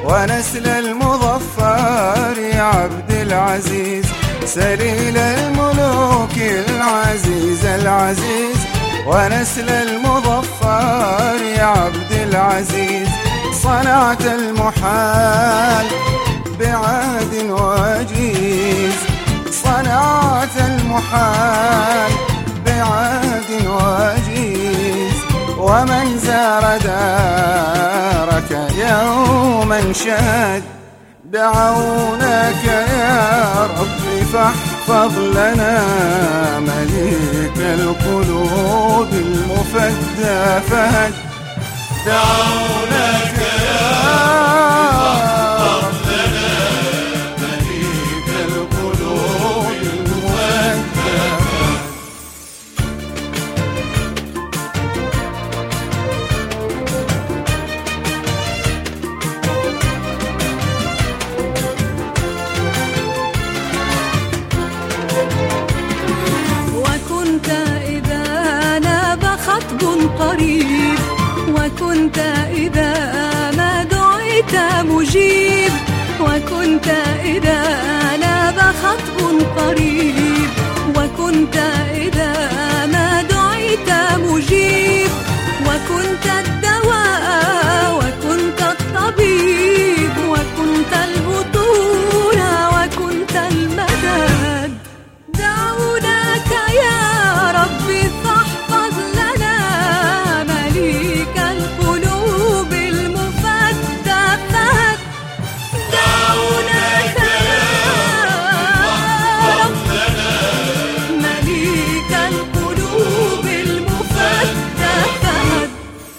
ونسل المظفر يا عبد العزيز، سليل الملوك العزيز العزيز. ونسل المظفر يا عبد العزيز، صنعت المحال بعهد وجيز، صنعت المحال بعهد وجيز. ومن زار دارك يوما شهد، دعوناك يا رب فاحفظ لنا مليك القلوب المفدى فهد. دعوناك يا رب فاحفظ لنا مليك القلوب المفدى فهد. وكنت إذا ناب خطب قريب، وكنت إذا ما دعيت مجيب، وكنت إذا ناب خطب قريب، وكنت إذا ما دعيت مجيب. وكنت الدواء وكنت الطبيب، وكنت البطول وكنت المدد. دعوناك يا ربي فاحفظ لنا مليك القلوب المفدى فهد. دعوناك يا رب مليك القلوب المفدى فهد.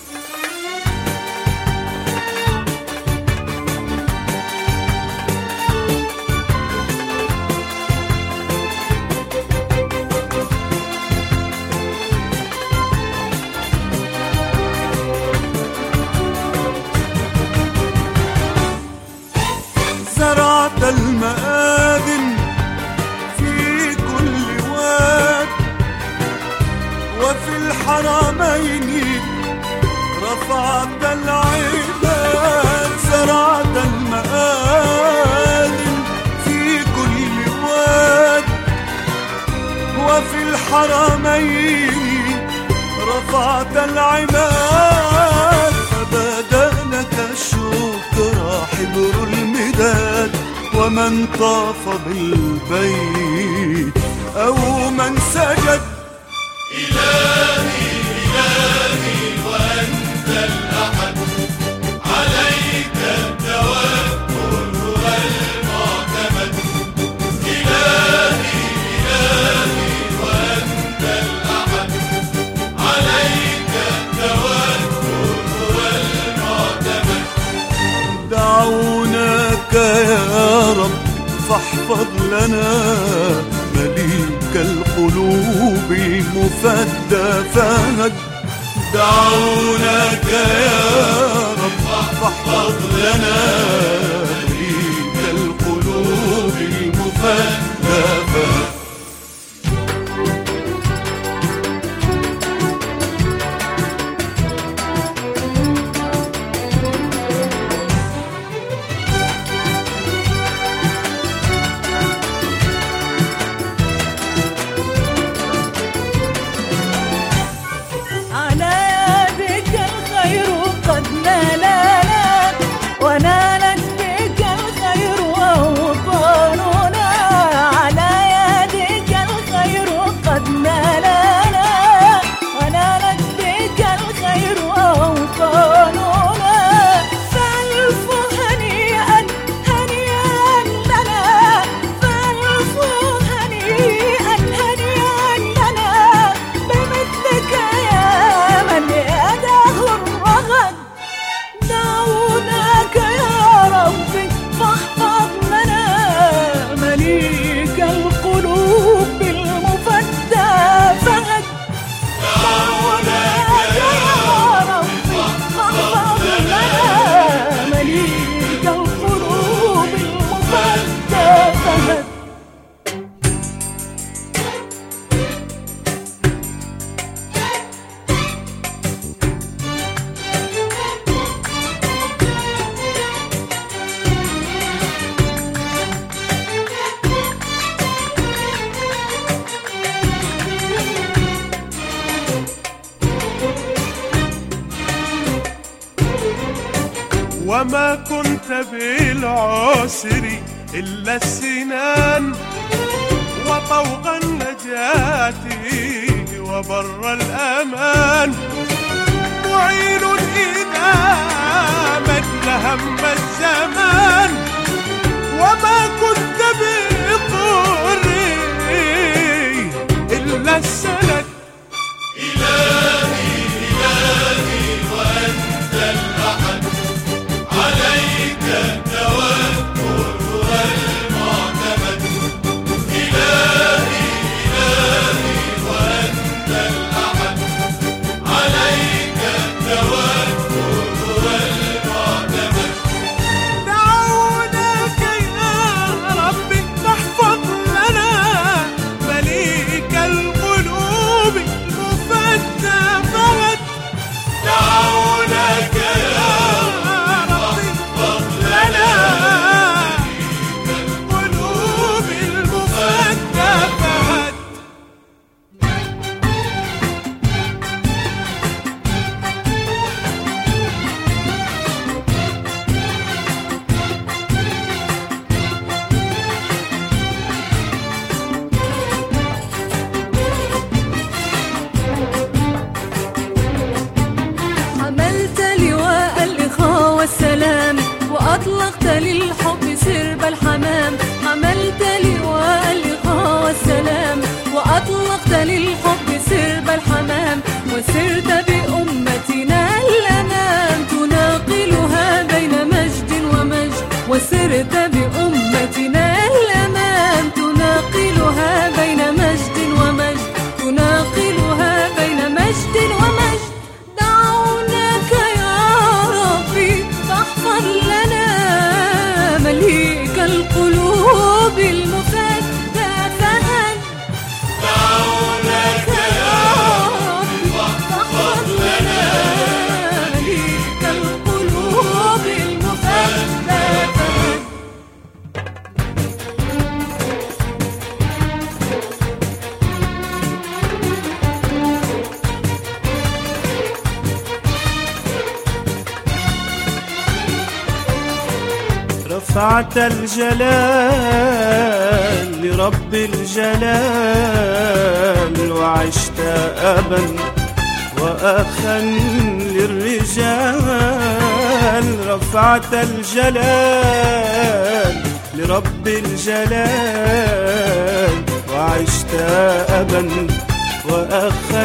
زرعت المآذن في كل واد، وفي الحرمين رفعت العباد. زرعت المآذن في كل واد، وفي الحرمين رفعت العماد. فبدا لك الشكر حبر المداد، ومن طاف بالبيت أو من سجد. إلهي إلهي وأنت الأحد، عليك التوكل والمعتمد. إلهي إلهي وأنت الأحد، عليك التوكل والمعتمد. دعوناك يا رب فاحفظ لنا مليك القلوب المفدى فهد. دعوناك يا رب فاحفظ لنا مليك القلوب المفدى فهد. ونالت بك الخير وأوطاننا. وما كنت بالعسر إلا السنان، وطوق النجاة وبر الأمان، معين إذا مد هم الزمان، وما كنت بضري إلا السند. إلهي إلهي وأنت الأحد، عليك التوكل والمعتمد. إلهي إلهي وأنت الأحد، عليك التوكل والمعتمد. دعوناك يا ربي فاحفظ لنا مليك القلوب المفتى فهد. دعوناك يا ربي فاحفظ لنا لنا القلوب المفتى فهد. حملت لواء الإخاء والسلام، وأطلقت للحب سرب الحمام. حملت لواء الإخاء والسلام، وأطلقت للحب سرب الحمام. وسرت بأمتنا الأمام، تناقلها بين مجد ومجد. وسرت بأمتنا الأمام، تناقلها بين مجد ومجد. تناقلها بين مجد ومجد. دعوناك يا ربي فاحفظ لنا مليك القلوب المفتى فهد. دعوناك يا ربي فاحفظ لنا مليك القلوب المفتى فهد. رفعت الجلال لرب الجلال، وعشت أبا وأخا للرجال. رفعت الجلال لرب الجلال، وعشت أبا وأخا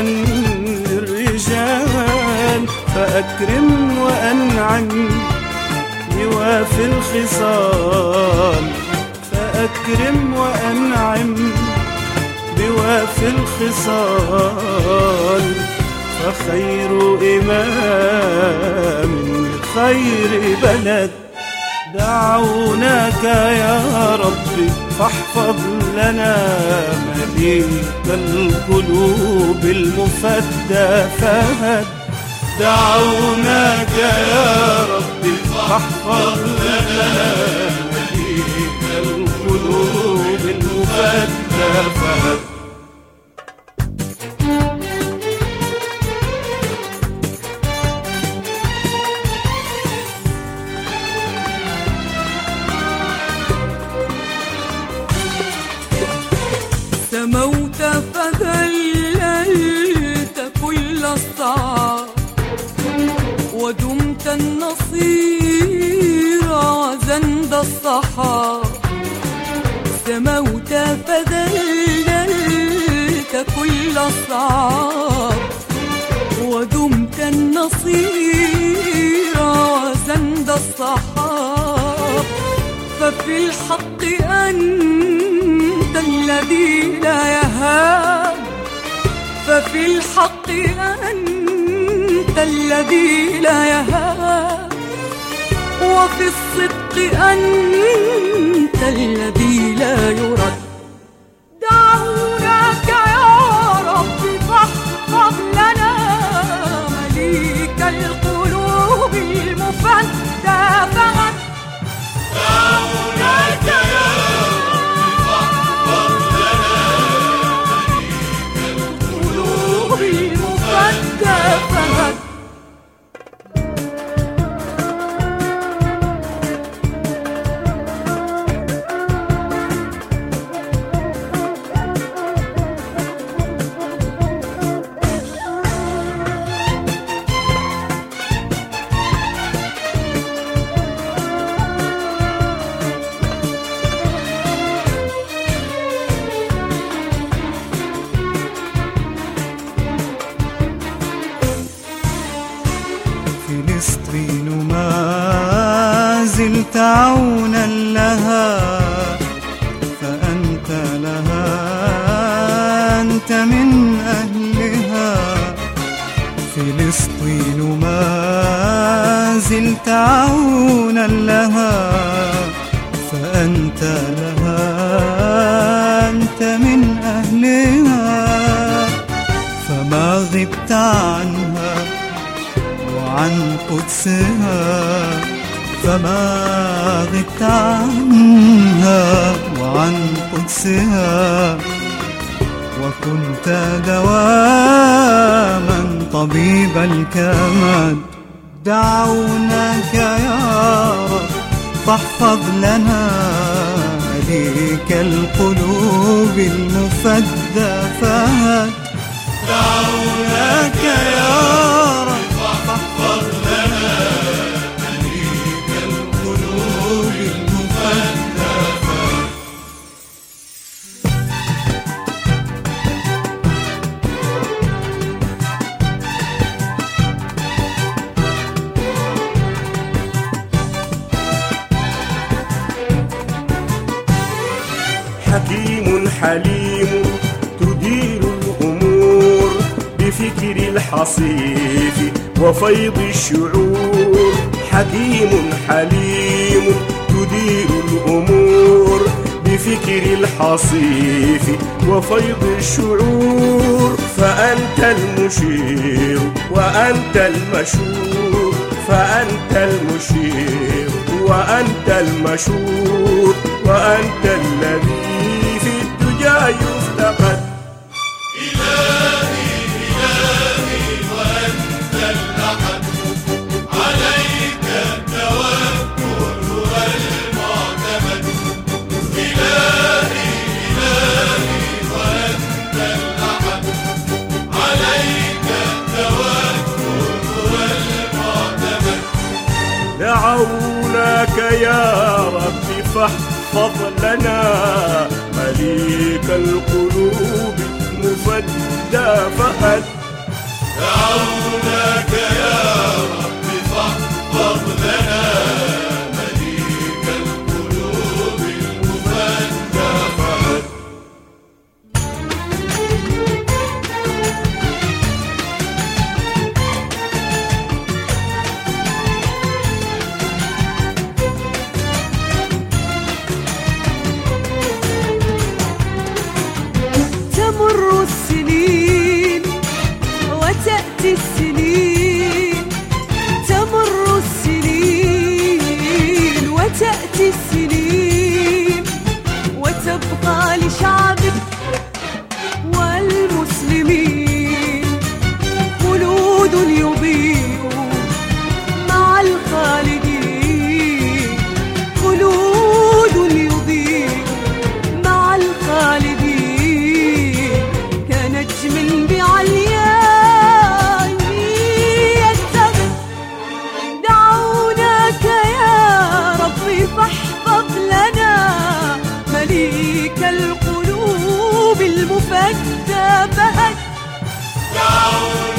للرجال. فأكرم وأنعم يوافي الخصال، فأكرم وأنعم بوافي الخصال. فخير إمام لخير بلد. دعوناك يا ربي فاحفظ لنا مليك القلوب المفتى فهد. دعوناك يا ربي فاحفظ لنا مليك القلوب المفتى فهد. سموت فذللت كل الصعاب، ودمت النصير وزند الصحاب. سموت فذللت كل الصعاب، ودمت النصير وزند الصحاب. ففي الحق أنت الذي لا يهاب. ففي الحق أنت الذي لا يهاب. وفي الصدق أنت الذي لا يرد. دعوناك يا رب فاحفظ لنا مليك القلوب المفتى فهد. دعوناك يا رب فاحفظ لنا مليك القلوب المفتى فهد. عونا لها فأنت لها، أنت من أهلها. فلسطين ما زلت عونا لها فأنت لها، أنت من أهلها. فما غبت عنها وعن قدسها، فما غبت عنها وعن قدسها. وكنت دواما طبيب الكمد. دعوناك يا رب فاحفظ لنا مليك القلوب المفدى فهد. دعوناك يا رب فاحفظ لنا مليك القلوب المفدى فهد. حكيم حليم تدير الأمور بفكر الحصيف وفيض الشعور. حكيم حليم تدير الأمور بفكر الحصيف وفيض الشعور. فأنت المشير وأنت المشور، فأنت المشير وأنت المشور، وأنت الذي في الدجى يفتقد. إلهي إلهي وأنت الأحد، عليك التوكل والمعتمد. إلهي إلهي وأنت الأحد، عليك التوكل والمعتمد. دعوناك يا رب فاحفظ لنا مليك القلوب المفدى فهد. دعوناك يا رب فاحفظ لنا مليك القلوب المفدى فهد. تمر السنين وتأتي السنين، تمر السنين وتأتي السنين، وتبقى لشعبك والمسلمين خلود يضيء مع الخالدين، خلود يضيء مع الخالدين، كنجم بعلياء يتبع. دعوناك يا ربي فاحفظ لنا مليك القلوب المفدى فهد.